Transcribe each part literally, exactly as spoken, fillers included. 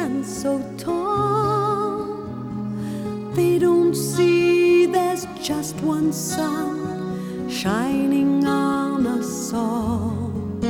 stand so tall. They don't see there's just one sun shining on us all.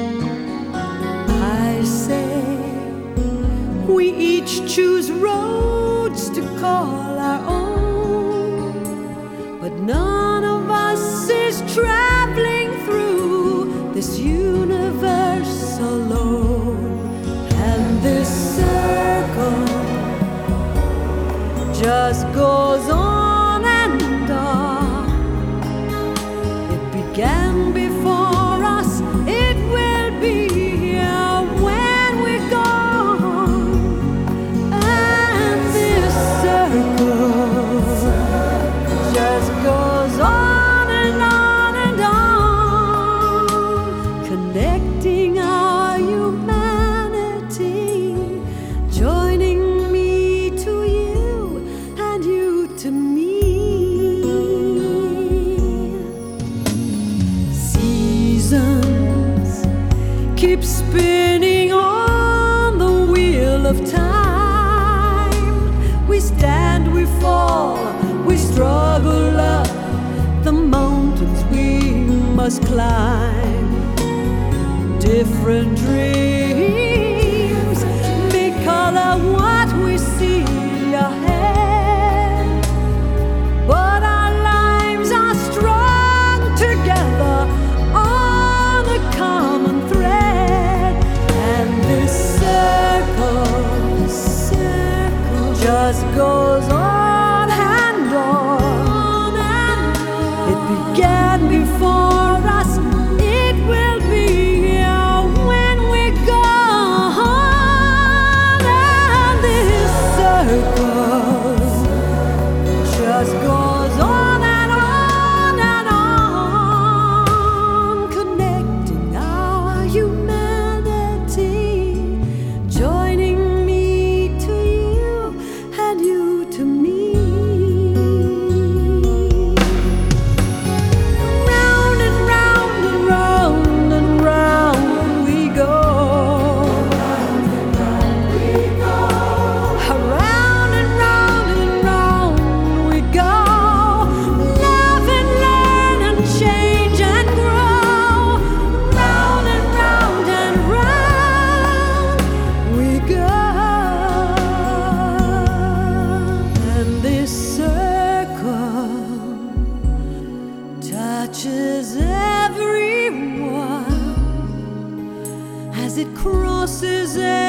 I say we each choose roads to call our own, but none of us is traveling through this universe alone. And this circle just goes on and on. It began before us, it will be here when we're gone. And this circle just goes on and on and on, connecting our humanity, joining me to you and you to me. Seasons keep spinning on the wheel of time. We stand, we fall, we struggle up the mountains we must climb. Different dreams may color what we see ahead, but our lives are strung together on a common thread. And this circle, this circle just goes on and on. It began before us, it will be here when we're gone. And this circle just goes on and on and on, connecting our humanity, joining me to you and you to me. Round and round and round and round we go. Around and round and round we go. Love and learn and change and grow. Round and round and round we go. And this circle touches everyone as it crosses